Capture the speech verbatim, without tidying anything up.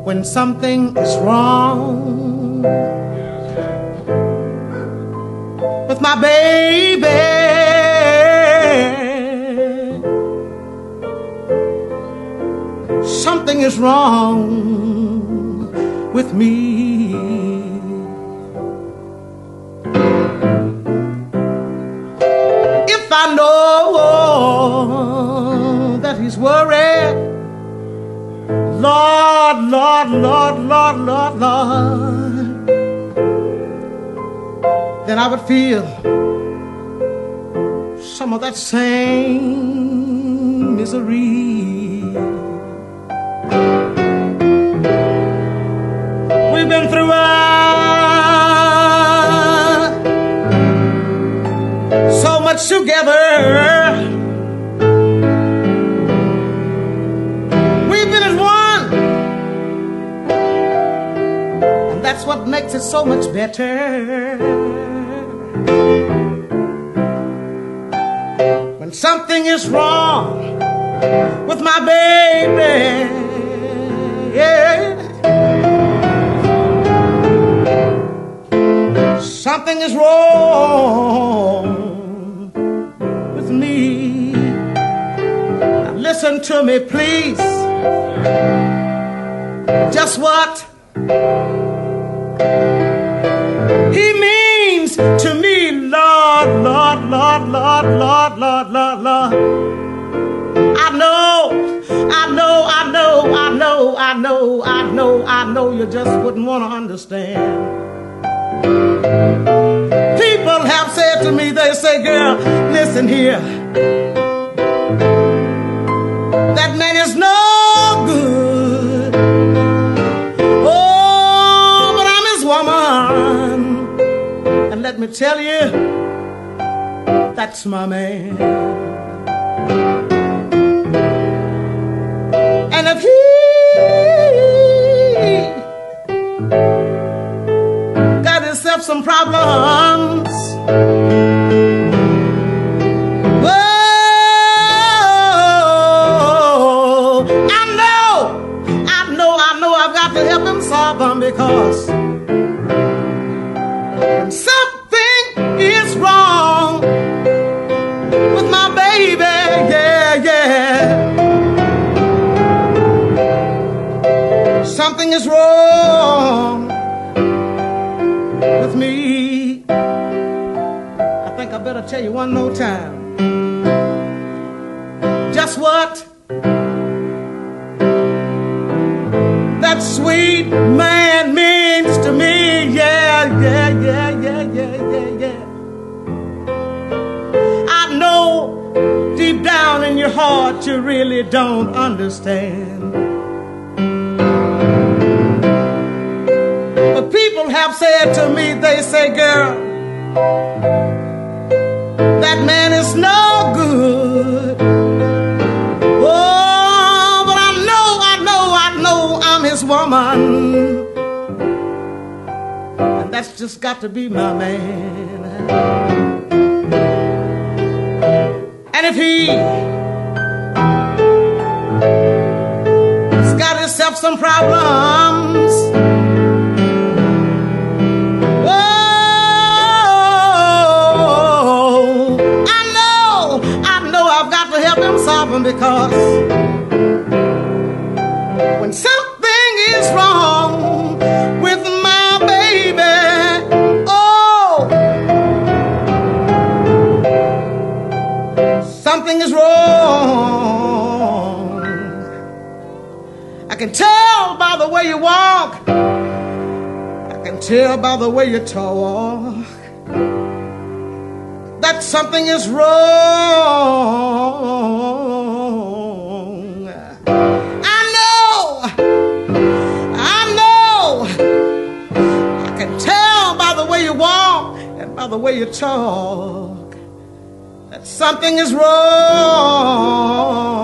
when something is wrong with my baby. Something is wrong with me. If I know that he's worried, Lord, Lord, Lord, Lord, Lord, Lord, then I would feel some of that same misery. We've been through uh, so much together. We've been as one, and that's what makes it so much better. When something is wrong with my baby, yeah, something is wrong with me. Now listen to me, please. Just what he means to me, Lord, Lord, Lord, Lord, Lord, Lord, Lord, Lord. I know, I know, I know, I know, I know, I know, I know you just wouldn't want to understand. People have said to me, they say, girl, listen here, that man is no good. Oh, but I'm his woman, and let me tell you, that's my man. And if he got himself some problems, whoa, I know, I know, I know I've got to help him solve them, because when something is wrong with my baby, yeah, yeah, something is wrong with me. I think I better tell you one more time just what that sweet man means to me. Yeah, yeah, yeah, yeah, yeah, yeah, yeah. I know deep down in your heart you really don't understand. But people have said to me, they say, girl, that man is no good. Oh, but I know, I know, I know I'm his woman, and that's just got to be my man. And if he's got himself some problems, because when something is wrong with my baby, oh, something is wrong. I can tell by the way you walk, I can tell by the way you talk, that something is wrong. By the way you talk, that something is wrong.